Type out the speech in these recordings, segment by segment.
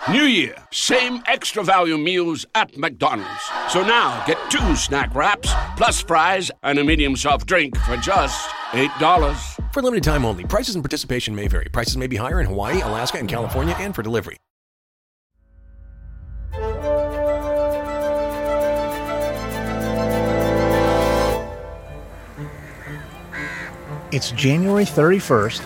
New year, same extra value meals at McDonald's. So now get 2 snack wraps, plus fries, and a medium soft drink for just $8. For limited time only. Prices and participation may vary. Prices may be higher in Hawaii, Alaska, and California, and for delivery. It's January 31st,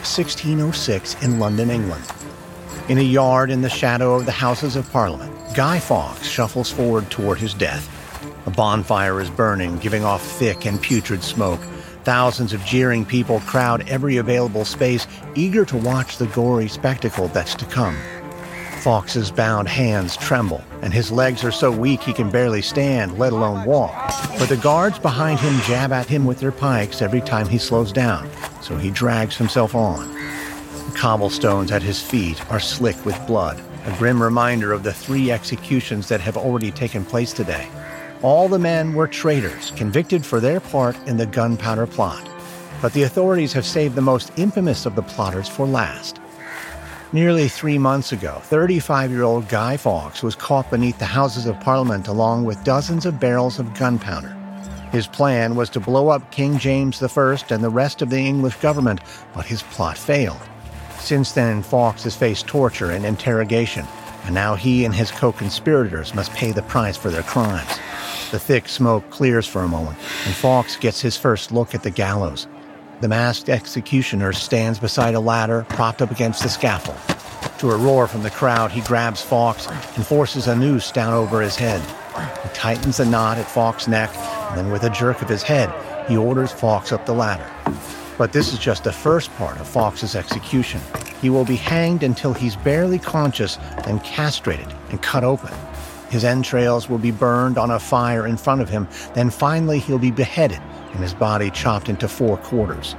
1606 in London, England. In a yard in the shadow of the Houses of Parliament, Guy Fawkes shuffles forward toward his death. A bonfire is burning, giving off thick and putrid smoke. Thousands of jeering people crowd every available space, eager to watch the gory spectacle that's to come. Fawkes's bound hands tremble, and his legs are so weak he can barely stand, let alone walk. But the guards behind him jab at him with their pikes every time he slows down, so he drags himself on. The cobblestones at his feet are slick with blood, a grim reminder of the 3 executions that have already taken place today. All the men were traitors, convicted for their part in the gunpowder plot. But the authorities have saved the most infamous of the plotters for last. Nearly 3 months ago, 35-year-old Guy Fawkes was caught beneath the Houses of Parliament along with dozens of barrels of gunpowder. His plan was to blow up King James I and the rest of the English government, but his plot failed. Since then, Fawkes has faced torture and interrogation, and now he and his co-conspirators must pay the price for their crimes. The thick smoke clears for a moment, and Fawkes gets his first look at the gallows. The masked executioner stands beside a ladder propped up against the scaffold. To a roar from the crowd, he grabs Fawkes and forces a noose down over his head. He tightens a knot at Fawkes' neck, and then with a jerk of his head, he orders Fawkes up the ladder. But this is just the first part of Fawkes' execution. He will be hanged until he's barely conscious, then castrated and cut open. His entrails will be burned on a fire in front of him, then finally he'll be beheaded and his body chopped into 4 quarters.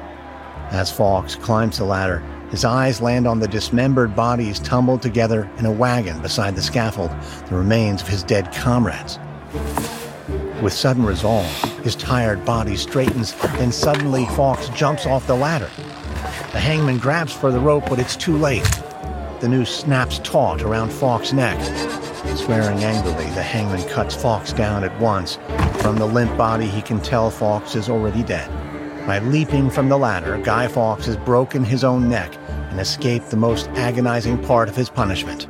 As Fawkes climbs the ladder, his eyes land on the dismembered bodies tumbled together in a wagon beside the scaffold, the remains of his dead comrades. With sudden resolve, his tired body straightens, then suddenly Fawkes jumps off the ladder. The hangman grabs for the rope, but it's too late. The noose snaps taut around Fawkes' neck. Swearing angrily, the hangman cuts Fawkes down at once. From the limp body, he can tell Fawkes is already dead. By leaping from the ladder, Guy Fawkes has broken his own neck and escaped the most agonizing part of his punishment.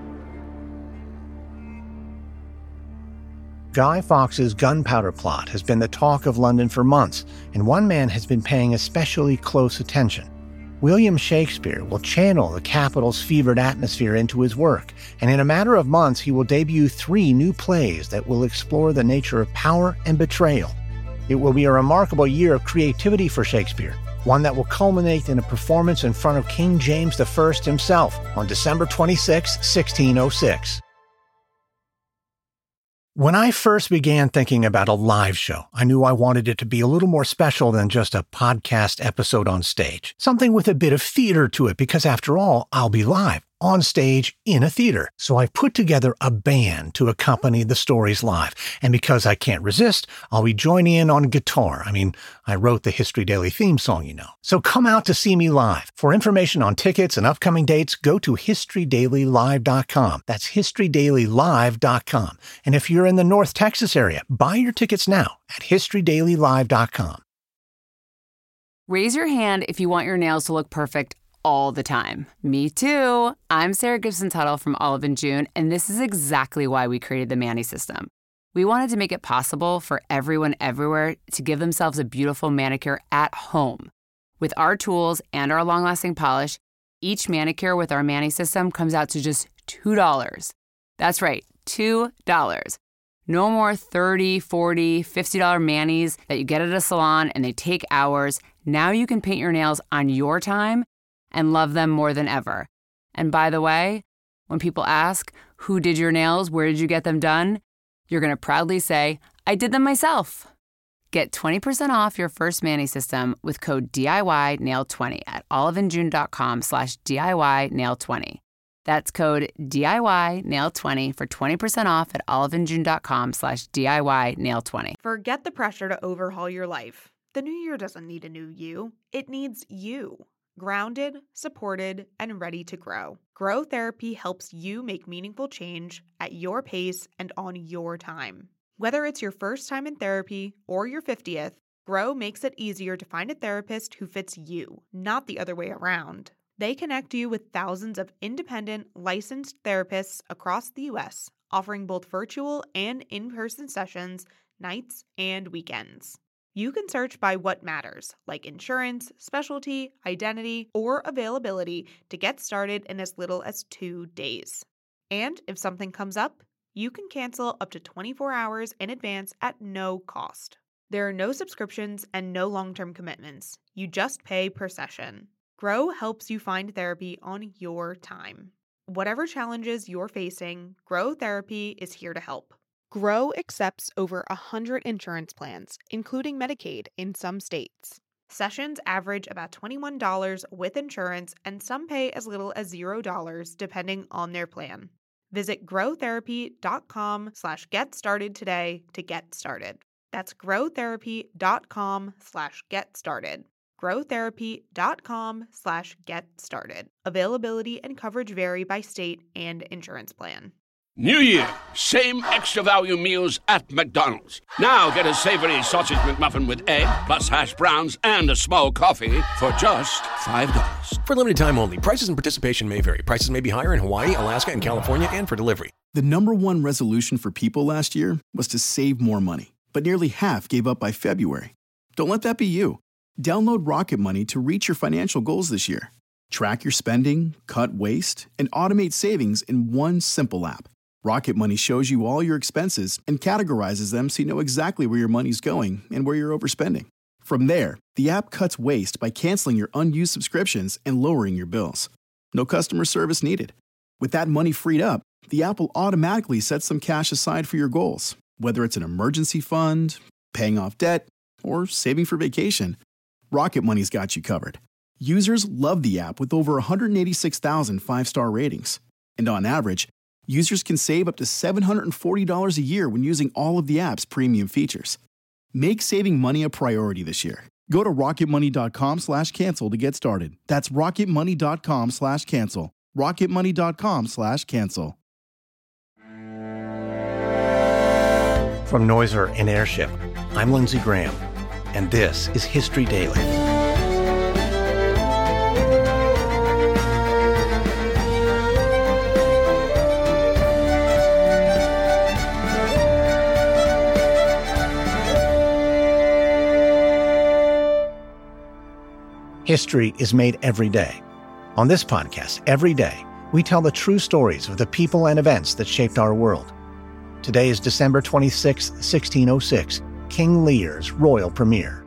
Guy Fawkes' gunpowder plot has been the talk of London for months, and one man has been paying especially close attention. William Shakespeare will channel the capital's fevered atmosphere into his work, and in a matter of months he will debut 3 new plays that will explore the nature of power and betrayal. It will be a remarkable year of creativity for Shakespeare, one that will culminate in a performance in front of King James I himself on December 26, 1606. When I first began thinking about a live show, I knew I wanted it to be a little more special than just a podcast episode on stage. Something with a bit of theater to it, because after all, I'll be live, on stage, in a theater. So I put together a band to accompany the stories live. And because I can't resist, I'll be joining in on guitar. I wrote the History Daily theme song, you know. So come out to see me live. For information on tickets and upcoming dates, go to historydailylive.com. That's historydailylive.com. And if you're in the North Texas area, buy your tickets now at historydailylive.com. Raise your hand if you want your nails to look perfect all the time. Me too. I'm Sarah Gibson Tuttle from Olive & June, and this is exactly why we created the Mani System. We wanted to make it possible for everyone everywhere to give themselves a beautiful manicure at home. With our tools and our long-lasting polish, each manicure with our Mani System comes out to just $2. That's right, $2. No more $30, $40, $50 manis that you get at a salon and they take hours. Now you can paint your nails on your time and love them more than ever. And by the way, when people ask, who did your nails, where did you get them done? You're going to proudly say, I did them myself. Get 20% off your first Mani System with code DIYNail20 at oliveandjune.com/DIYNail20. That's code DIYNail20 for 20% off at oliveandjune.com/DIYNail20. Forget the pressure to overhaul your life. The new year doesn't need a new you. It needs you. grounded, supported, and ready to grow. Grow Therapy helps you make meaningful change at your pace and on your time. Whether it's your first time in therapy or your 50th, Grow makes it easier to find a therapist who fits you, not the other way around. They connect you with thousands of independent, licensed therapists across the U.S., offering both virtual and in-person sessions, nights and weekends. You can search by what matters, like insurance, specialty, identity, or availability to get started in as little as 2 days. And if something comes up, you can cancel up to 24 hours in advance at no cost. There are no subscriptions and no long-term commitments. You just pay per session. Grow helps you find therapy on your time. Whatever challenges you're facing, Grow Therapy is here to help. Grow accepts over 100 insurance plans, including Medicaid in some states. Sessions average about $21 with insurance, and some pay as little as $0 depending on their plan. Visit growtherapy.com/get-started today to get started. That's growtherapy.com/get-started. growtherapy.com/get-started. Availability and coverage vary by state and insurance plan. New Year, same extra value meals at McDonald's. Now get a savory sausage McMuffin with egg, plus hash browns, and a small coffee for just $5. For limited time only, prices and participation may vary. Prices may be higher in Hawaii, Alaska, and California, and for delivery. The number one resolution for people last year was to save more money, but nearly half gave up by February. Don't let that be you. Download Rocket Money to reach your financial goals this year. Track your spending, cut waste, and automate savings in one simple app. Rocket Money shows you all your expenses and categorizes them so you know exactly where your money's going and where you're overspending. From there, the app cuts waste by canceling your unused subscriptions and lowering your bills. No customer service needed. With that money freed up, the app will automatically set some cash aside for your goals, whether it's an emergency fund, paying off debt, or saving for vacation. Rocket Money's got you covered. Users love the app with over 186,000 five-star ratings. And on average, users can save up to $740 a year when using all of the app's premium features. Make saving money a priority this year. Go to rocketmoney.com/cancel to get started. That's rocketmoney.com/cancel. rocketmoney.com/cancel. From Noiser and Airship, I'm Lindsey Graham, and this is History Daily. History is made every day. On this podcast, every day, we tell the true stories of the people and events that shaped our world. Today is December 26, 1606, King Lear's royal premiere.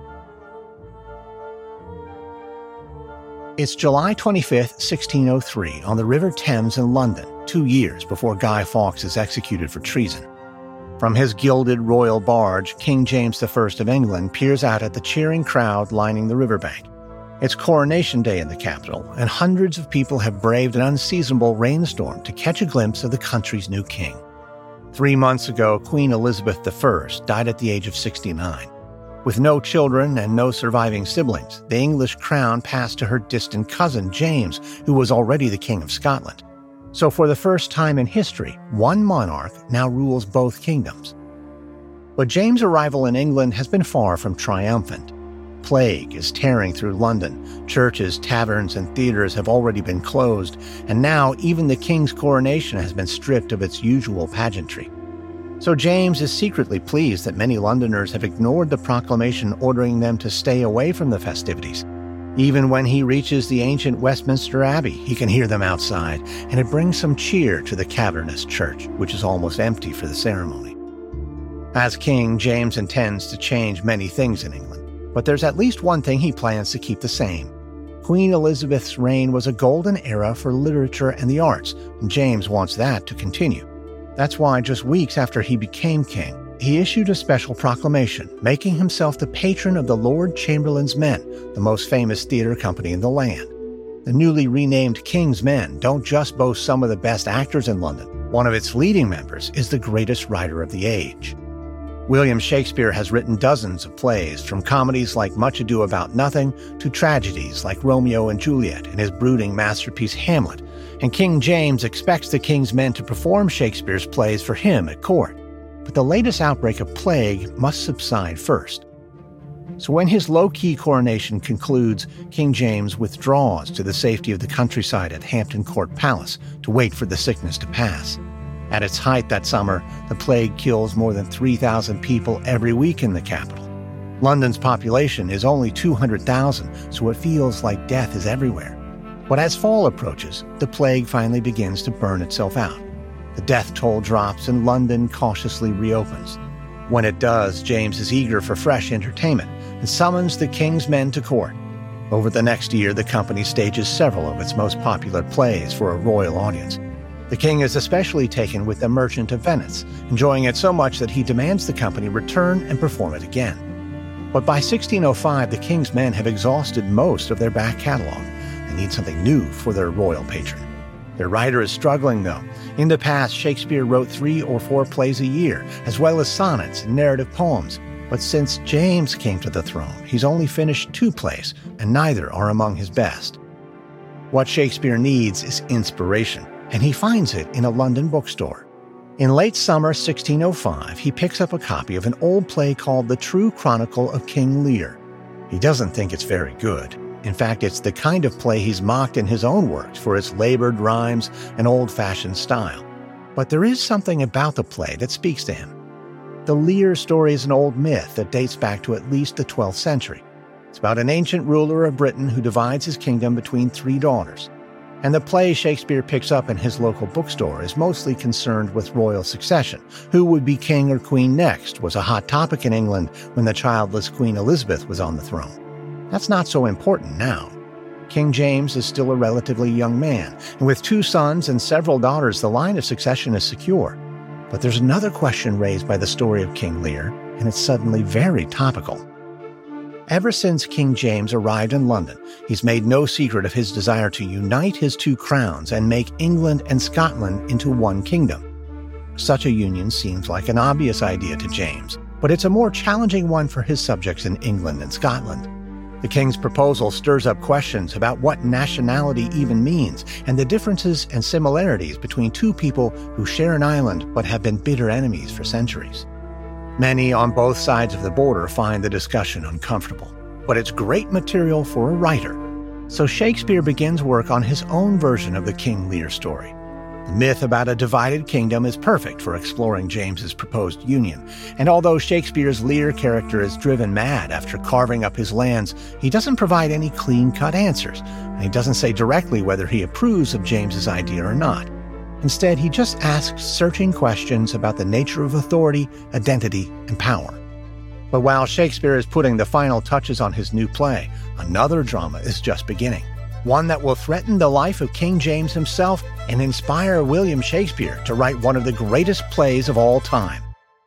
It's July 25, 1603, on the River Thames in London, 2 years before Guy Fawkes is executed for treason. From his gilded royal barge, King James I of England peers out at the cheering crowd lining the riverbank. It's Coronation Day in the capital, and hundreds of people have braved an unseasonable rainstorm to catch a glimpse of the country's new king. 3 months ago, Queen Elizabeth I died at the age of 69. With no children and no surviving siblings, the English crown passed to her distant cousin James, who was already the King of Scotland. So for the first time in history, one monarch now rules both kingdoms. But James' arrival in England has been far from triumphant. Plague is tearing through London. Churches, taverns, and theaters have already been closed, and now even the king's coronation has been stripped of its usual pageantry. So James is secretly pleased that many Londoners have ignored the proclamation ordering them to stay away from the festivities. Even when he reaches the ancient Westminster Abbey, he can hear them outside, and it brings some cheer to the cavernous church, which is almost empty for the ceremony. As king, James intends to change many things in England. But there's at least one thing he plans to keep the same. Queen Elizabeth's reign was a golden era for literature and the arts, and James wants that to continue. That's why just weeks after he became king, he issued a special proclamation, making himself the patron of the Lord Chamberlain's Men, the most famous theater company in the land. The newly renamed King's Men don't just boast some of the best actors in London. One of its leading members is the greatest writer of the age. William Shakespeare has written dozens of plays, from comedies like Much Ado About Nothing to tragedies like Romeo and Juliet and his brooding masterpiece Hamlet. And King James expects the king's men to perform Shakespeare's plays for him at court. But the latest outbreak of plague must subside first. So when his low-key coronation concludes, King James withdraws to the safety of the countryside at Hampton Court Palace to wait for the sickness to pass. At its height that summer, the plague kills more than 3,000 people every week in the capital. London's population is only 200,000, so it feels like death is everywhere. But as fall approaches, the plague finally begins to burn itself out. The death toll drops and London cautiously reopens. When it does, James is eager for fresh entertainment and summons the king's men to court. Over the next year, the company stages several of its most popular plays for a royal audience. The king is especially taken with The Merchant of Venice, enjoying it so much that he demands the company return and perform it again. But by 1605, the king's men have exhausted most of their back catalog. They need something new for their royal patron. Their writer is struggling, though. In the past, Shakespeare wrote 3 or 4 plays a year, as well as sonnets and narrative poems. But since James came to the throne, he's only finished 2 plays, and neither are among his best. What Shakespeare needs is inspiration, and he finds it in a London bookstore. In late summer 1605, he picks up a copy of an old play called The True Chronicle of King Lear. He doesn't think it's very good. In fact, it's the kind of play he's mocked in his own works for its labored rhymes and old-fashioned style. But there is something about the play that speaks to him. The Lear story is an old myth that dates back to at least the 12th century. It's about an ancient ruler of Britain who divides his kingdom between 3 daughters. And the play Shakespeare picks up in his local bookstore is mostly concerned with royal succession. Who would be king or queen next was a hot topic in England when the childless Queen Elizabeth was on the throne. That's not so important now. King James is still a relatively young man, and with 2 sons and several daughters, the line of succession is secure. But there's another question raised by the story of King Lear, and it's suddenly very topical. Ever since King James arrived in London, he's made no secret of his desire to unite his 2 crowns and make England and Scotland into one kingdom. Such a union seems like an obvious idea to James, but it's a more challenging one for his subjects in England and Scotland. The king's proposal stirs up questions about what nationality even means and the differences and similarities between 2 people who share an island but have been bitter enemies for centuries. Many on both sides of the border find the discussion uncomfortable, but it's great material for a writer. So Shakespeare begins work on his own version of the King Lear story. The myth about a divided kingdom is perfect for exploring James's proposed union, and although Shakespeare's Lear character is driven mad after carving up his lands, he doesn't provide any clean-cut answers, and he doesn't say directly whether he approves of James's idea or not. Instead, he just asks searching questions about the nature of authority, identity, and power. But while Shakespeare is putting the final touches on his new play, another drama is just beginning. One that will threaten the life of King James himself and inspire William Shakespeare to write one of the greatest plays of all time.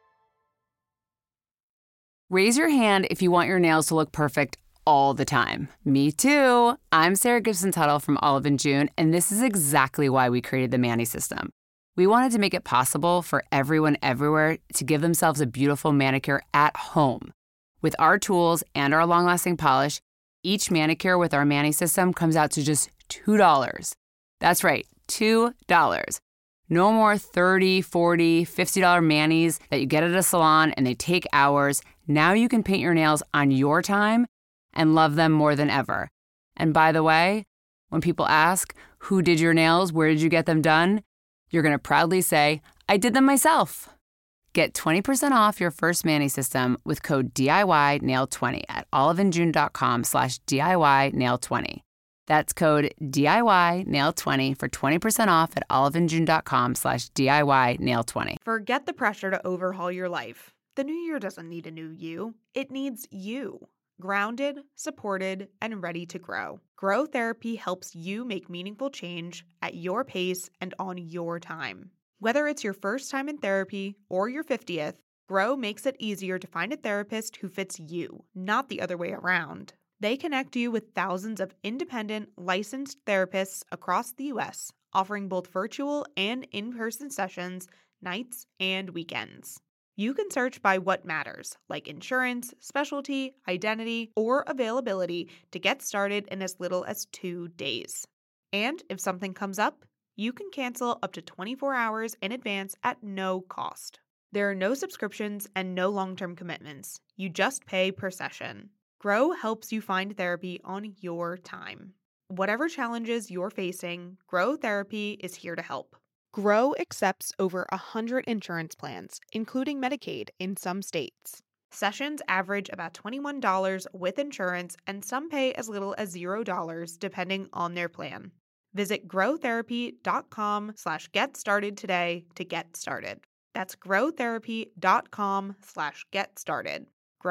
Raise your hand if you want your nails to look perfect all the time. Me too. I'm Sarah Gibson Tuttle from Olive & June, and this is exactly why we created the Manny system. We wanted to make it possible for everyone everywhere to give themselves a beautiful manicure at home. With our tools and our long-lasting polish, each manicure with our Manny system comes out to just $2. That's right, $2. No more $30, $40, $50 manis that you get at a salon and they take hours. Now you can paint your nails on your time and love them more than ever. And by the way, when people ask, who did your nails, where did you get them done? You're going to proudly say, I did them myself. Get 20% off your first Manny system with code DIYNail20 at oliveandjune.com/DIYNail20. That's code DIYNail20 for 20% off at oliveandjune.com/DIYNail20. Forget the pressure to overhaul your life. The new year doesn't need a new you. It needs you. Grounded, supported, and ready to grow. Grow Therapy helps you make meaningful change at your pace and on your time. Whether it's your first time in therapy or your 50th, Grow makes it easier to find a therapist who fits you, not the other way around. They connect you with thousands of independent, licensed therapists across the U.S., offering both virtual and in-person sessions, nights and weekends. You can search by what matters, like insurance, specialty, identity, or availability, to get started in as little as 2 days. And if something comes up, you can cancel up to 24 hours in advance at no cost. There are no subscriptions and no long-term commitments. You just pay per session. Grow helps you find therapy on your time. Whatever challenges you're facing, Grow Therapy is here to help. Grow accepts over 100 insurance plans, including Medicaid in some states. Sessions average about $21 with insurance, and some pay as little as $0 depending on their plan. Visit growtherapy.com/get-started today to get started. That's growtherapy.com/get-started.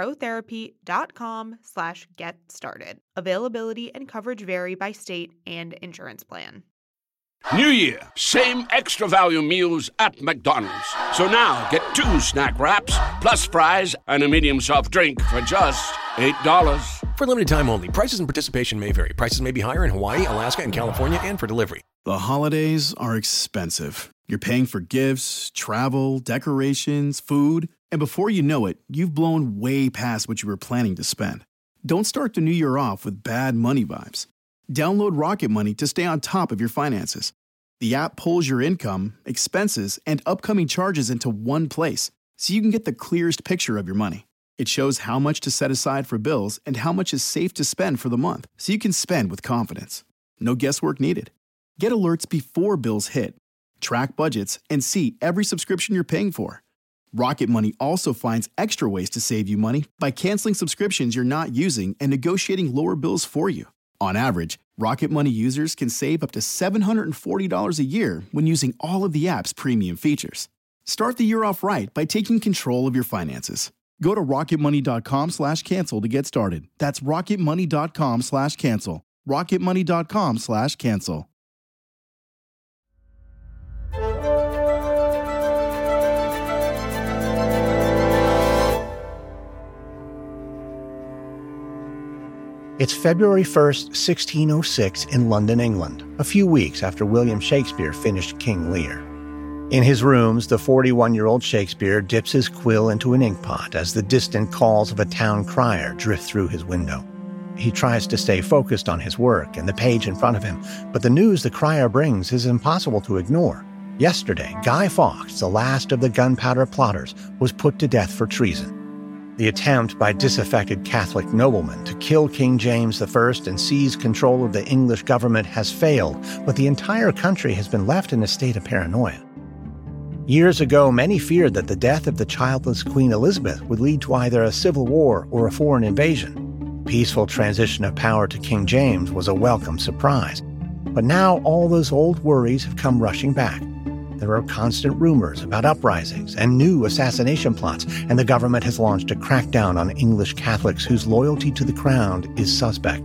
growtherapy.com/get-started. Availability and coverage vary by state and insurance plan. New Year, same extra value meals at McDonald's. So now get 2 snack wraps, plus fries and a medium soft drink for just $8. For limited time only. Prices and participation may vary. Prices may be higher in Hawaii, Alaska, and California, and for delivery. The holidays are expensive. You're paying for gifts, travel, decorations, food, and before you know it, you've blown way past what you were planning to spend. Don't start the new year off with bad money vibes. Download Rocket Money to stay on top of your finances. The app pulls your income, expenses, and upcoming charges into one place, so you can get the clearest picture of your money. It shows how much to set aside for bills and how much is safe to spend for the month, so you can spend with confidence. No guesswork needed. Get alerts before bills hit, track budgets, and see every subscription you're paying for. Rocket Money also finds extra ways to save you money by canceling subscriptions you're not using and negotiating lower bills for you. On average, Rocket Money users can save up to $740 a year when using all of the app's premium features. Start the year off right by taking control of your finances. Go to rocketmoney.com/cancel to get started. That's rocketmoney.com/cancel. rocketmoney.com/cancel. It's February 1st, 1606 in London, England, a few weeks after William Shakespeare finished King Lear. In his rooms, the 41-year-old Shakespeare dips his quill into an inkpot as the distant calls of a town crier drift through his window. He tries to stay focused on his work and the page in front of him, but the news the crier brings is impossible to ignore. Yesterday, Guy Fawkes, the last of the gunpowder plotters, was put to death for treason. The attempt by disaffected Catholic noblemen to kill King James I and seize control of the English government has failed, but the entire country has been left in a state of paranoia. Years ago, many feared that the death of the childless Queen Elizabeth would lead to either a civil war or a foreign invasion. Peaceful transition of power to King James was a welcome surprise. But now all those old worries have come rushing back. There are constant rumors about uprisings and new assassination plots, and the government has launched a crackdown on English Catholics whose loyalty to the crown is suspect.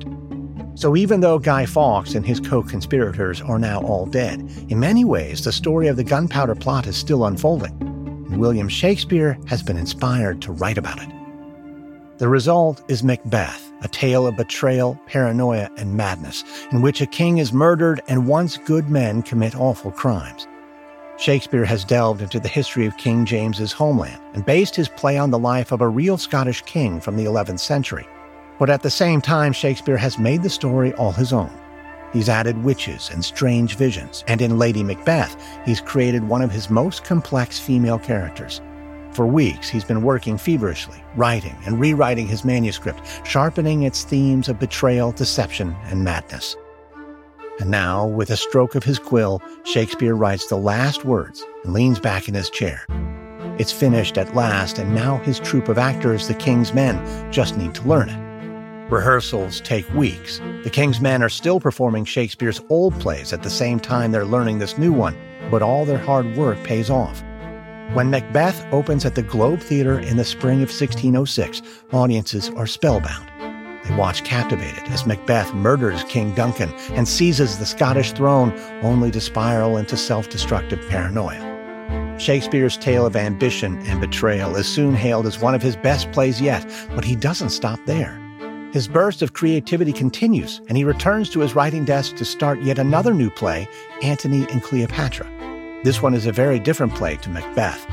So even though Guy Fawkes and his co-conspirators are now all dead, in many ways the story of the gunpowder plot is still unfolding, and William Shakespeare has been inspired to write about it. The result is Macbeth, a tale of betrayal, paranoia, and madness, in which a king is murdered and once good men commit awful crimes. Shakespeare has delved into the history of King James's homeland and based his play on the life of a real Scottish king from the 11th century. But at the same time, Shakespeare has made the story all his own. He's added witches and strange visions, and in Lady Macbeth, he's created one of his most complex female characters. For weeks, he's been working feverishly, writing and rewriting his manuscript, sharpening its themes of betrayal, deception, and madness. And now, with a stroke of his quill, Shakespeare writes the last words and leans back in his chair. It's finished at last, and now his troupe of actors, the King's Men, just need to learn it. Rehearsals take weeks. The King's Men are still performing Shakespeare's old plays at the same time they're learning this new one, but all their hard work pays off. When Macbeth opens at the Globe Theatre in the spring of 1606, audiences are spellbound. They watch captivated as Macbeth murders King Duncan and seizes the Scottish throne, only to spiral into self-destructive paranoia. Shakespeare's tale of ambition and betrayal is soon hailed as one of his best plays yet, but he doesn't stop there. His burst of creativity continues, and he returns to his writing desk to start yet another new play, Antony and Cleopatra. This one is a very different play to Macbeth.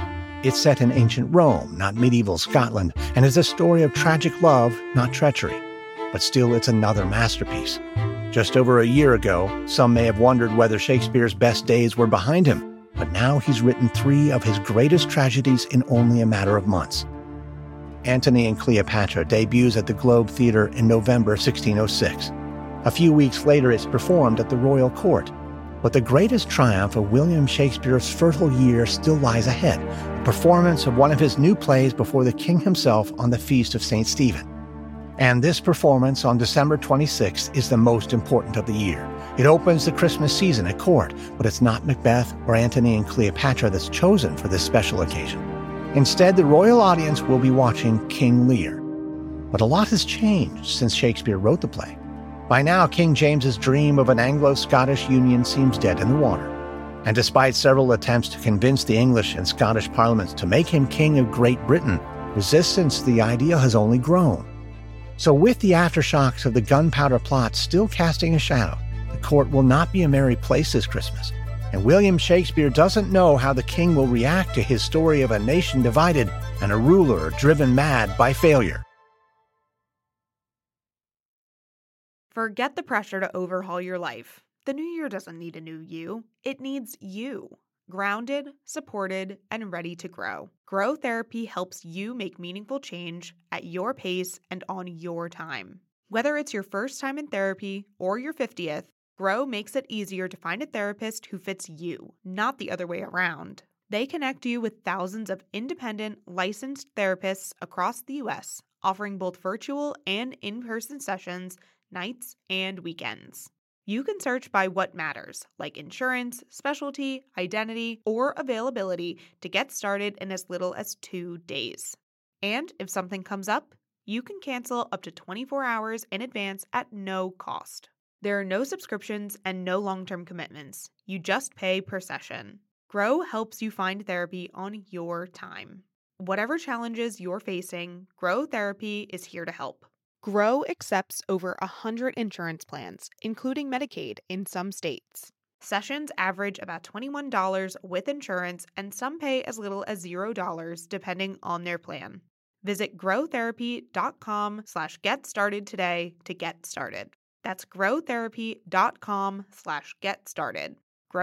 It's set in ancient Rome, not medieval Scotland, and is a story of tragic love, not treachery. But still, it's another masterpiece. Just over a year ago, some may have wondered whether Shakespeare's best days were behind him, but now he's written 3 of his greatest tragedies in only a matter of months. Antony and Cleopatra debuts at the Globe Theatre in November 1606. A few weeks later, it's performed at the Royal Court. But the greatest triumph of William Shakespeare's fertile year still lies ahead, the performance of one of his new plays before the king himself on the Feast of St. Stephen. And this performance on December 26th is the most important of the year. It opens the Christmas season at court, but it's not Macbeth or Antony and Cleopatra that's chosen for this special occasion. Instead, the royal audience will be watching King Lear. But a lot has changed since Shakespeare wrote the play. By now, King James's dream of an Anglo-Scottish union seems dead in the water. And despite several attempts to convince the English and Scottish parliaments to make him King of Great Britain, resistance to the idea has only grown. So with the aftershocks of the gunpowder plot still casting a shadow, the court will not be a merry place this Christmas. And William Shakespeare doesn't know how the king will react to his story of a nation divided and a ruler driven mad by failure. Forget the pressure to overhaul your life. The new year doesn't need a new you. It needs you. Grounded, supported, and ready to grow. Grow Therapy helps you make meaningful change at your pace and on your time. Whether it's your first time in therapy or your 50th, Grow makes it easier to find a therapist who fits you, not the other way around. They connect you with thousands of independent, licensed therapists across the U.S., offering both virtual and in-person sessions, nights and weekends. You can search by what matters, like insurance, specialty, identity, or availability, to get started in as little as 2 days. And if something comes up, you can cancel up to 24 hours in advance at no cost. There are no subscriptions and no long-term commitments. You just pay per session. Grow helps you find therapy on your time. Whatever challenges you're facing, Grow Therapy is here to help. Grow accepts over 100 insurance plans, including Medicaid in some states. Sessions average about $21 with insurance, and some pay as little as $0 depending on their plan. Visit growtherapy.com/get started today to get started. That's growtherapy.com/get started.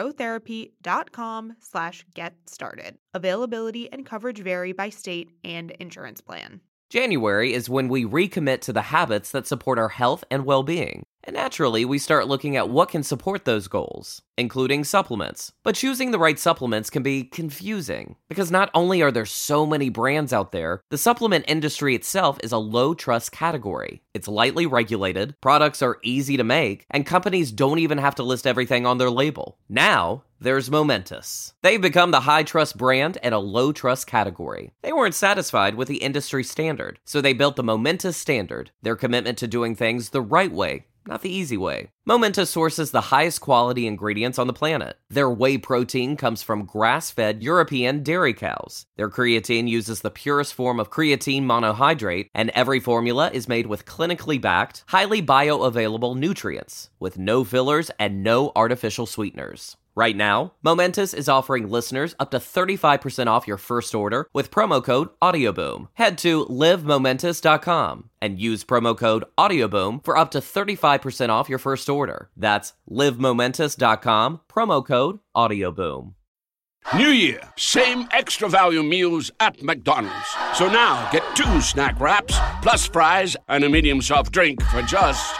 growtherapy.com/get started. Availability and coverage vary by state and insurance plan. January is when we recommit to the habits that support our health and well-being. And naturally, we start looking at what can support those goals, including supplements. But choosing the right supplements can be confusing, because not only are there so many brands out there, the supplement industry itself is a low-trust category. It's lightly regulated, products are easy to make, and companies don't even have to list everything on their label. Now, there's Momentous. They've become the high-trust brand in a low-trust category. They weren't satisfied with the industry standard, so they built the Momentous Standard, their commitment to doing things the right way, not the easy way. Momentous sources the highest quality ingredients on the planet. Their whey protein comes from grass-fed European dairy cows. Their creatine uses the purest form of creatine monohydrate, and every formula is made with clinically backed, highly bioavailable nutrients, with no fillers and no artificial sweeteners. Right now, Momentous is offering listeners up to 35% off your first order with promo code AudioBoom. Head to livemomentous.com and use promo code AudioBoom for up to 35% off your first order. That's livemomentous.com, promo code AudioBoom. New Year, same extra value meals at McDonald's. So now get 2 snack wraps, plus fries, and a medium soft drink for just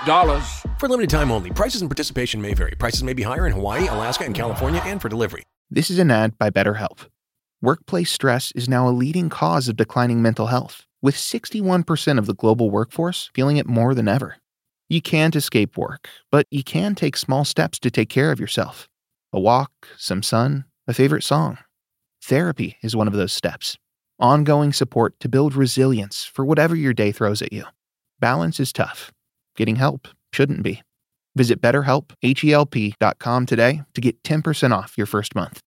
$8. For limited time only, prices and participation may vary. Prices may be higher in Hawaii, Alaska, and California, and for delivery. This is an ad by BetterHelp. Workplace stress is now a leading cause of declining mental health, with 61% of the global workforce feeling it more than ever. You can't escape work, but you can take small steps to take care of yourself. A walk, some sun, a favorite song. Therapy is one of those steps. Ongoing support to build resilience for whatever your day throws at you. Balance is tough. Getting help shouldn't be. Visit BetterHelp.com today to get 10% off your first month.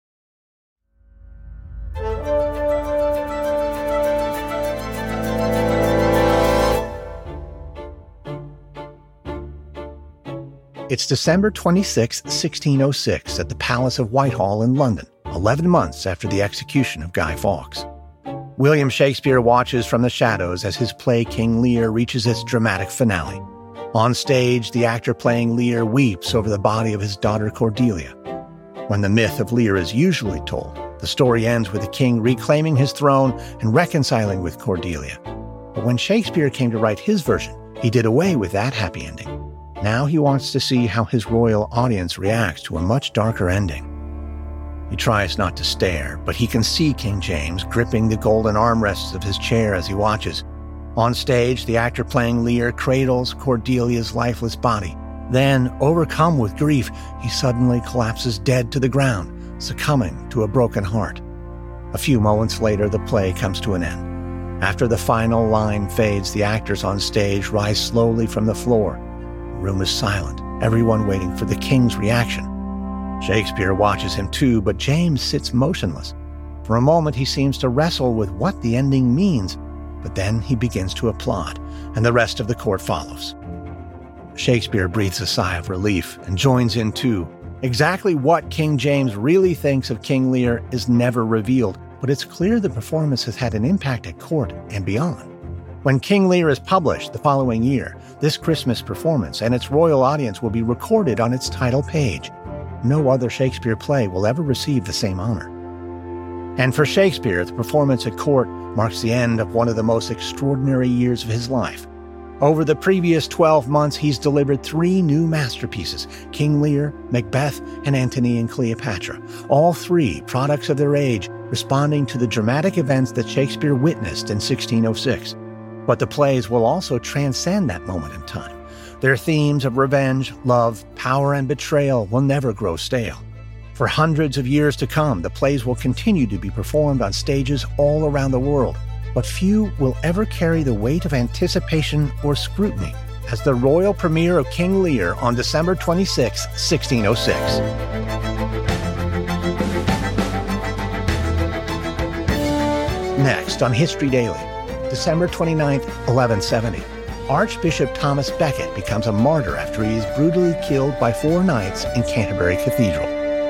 It's December 26, 1606, at the Palace of Whitehall in London. 11 months after the execution of Guy Fawkes. William Shakespeare watches from the shadows as his play King Lear reaches its dramatic finale. On stage, the actor playing Lear weeps over the body of his daughter Cordelia. When the myth of Lear is usually told, the story ends with the king reclaiming his throne and reconciling with Cordelia. But when Shakespeare came to write his version, he did away with that happy ending. Now he wants to see how his royal audience reacts to a much darker ending. He tries not to stare, but he can see King James gripping the golden armrests of his chair as he watches. On stage, the actor playing Lear cradles Cordelia's lifeless body. Then, overcome with grief, he suddenly collapses dead to the ground, succumbing to a broken heart. A few moments later, the play comes to an end. After the final line fades, the actors on stage rise slowly from the floor. The room is silent, everyone waiting for the king's reaction. Shakespeare watches him too, but James sits motionless. For a moment, he seems to wrestle with what the ending means, but then he begins to applaud, and the rest of the court follows. Shakespeare breathes a sigh of relief and joins in too. Exactly what King James really thinks of King Lear is never revealed, but it's clear the performance has had an impact at court and beyond. When King Lear is published the following year, this Christmas performance and its royal audience will be recorded on its title page. No other Shakespeare play will ever receive the same honor. And for Shakespeare, the performance at court marks the end of one of the most extraordinary years of his life. Over the previous 12 months, he's delivered 3 new masterpieces, King Lear, Macbeth, and Antony and Cleopatra, all 3 products of their age, responding to the dramatic events that Shakespeare witnessed in 1606. But the plays will also transcend that moment in time. Their themes of revenge, love, power, and betrayal will never grow stale. For hundreds of years to come, the plays will continue to be performed on stages all around the world, but few will ever carry the weight of anticipation or scrutiny as the royal premiere of King Lear on December 26, 1606. Next on History Daily, December 29, 1170. Archbishop Thomas Becket becomes a martyr after he is brutally killed by 4 knights in Canterbury Cathedral.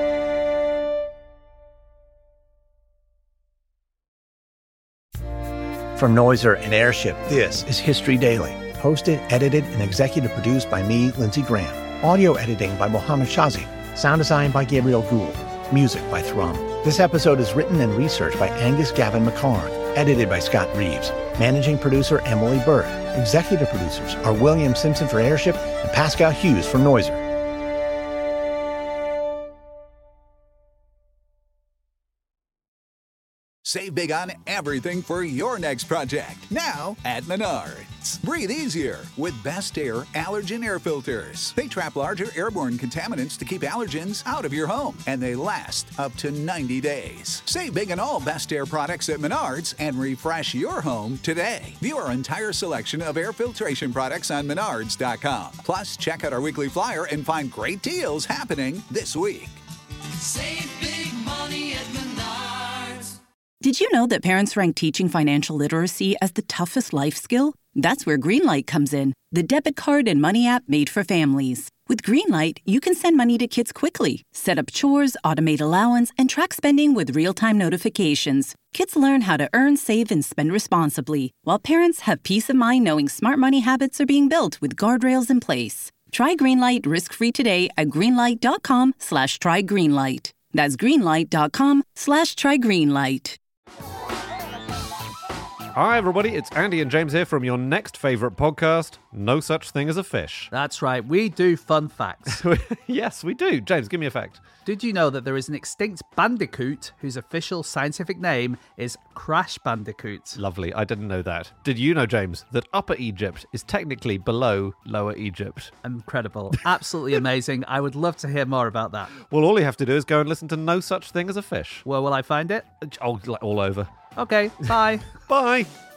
From Noiser and Airship, this is History Daily, hosted, edited, and executive produced by me, Lindsey Graham. Audio editing by Mohammed Shazi. Sound design by Gabriel Gould. Music by Thrum. This episode is written and researched by Angus Gavin McCarn. Edited by Scott Reeves. Managing producer Emily Burt. Executive producers are William Simpson for Airship and Pascal Hughes for Noiser. Save big on everything for your next project. Now at Menards. Breathe easier with Best Air allergen air filters. They trap larger airborne contaminants to keep allergens out of your home, and they last up to 90 days. Save big on all Best Air products at Menards and refresh your home today. View our entire selection of air filtration products on Menards.com. Plus, check out our weekly flyer and find great deals happening this week. Save big money at Menards. Did you know that parents rank teaching financial literacy as the toughest life skill? That's where Greenlight comes in, the debit card and money app made for families. With Greenlight, you can send money to kids quickly, set up chores, automate allowance, and track spending with real-time notifications. Kids learn how to earn, save, and spend responsibly, while parents have peace of mind knowing smart money habits are being built with guardrails in place. Try Greenlight risk-free today at greenlight.com/trygreenlight. That's greenlight.com/trygreenlight. Hi everybody, it's Andy and James here from your next favourite podcast, No Such Thing as a Fish. That's right, we do fun facts. Yes, we do. James, give me a fact. Did you know that there is an extinct bandicoot whose official scientific name is Crash Bandicoot? Lovely, I didn't know that. Did you know, James, that Upper Egypt is technically below Lower Egypt? Incredible. Absolutely amazing. I would love to hear more about that. Well, all you have to do is go and listen to No Such Thing as a Fish. Where will I find it? Oh, all over. Okay, bye. Bye.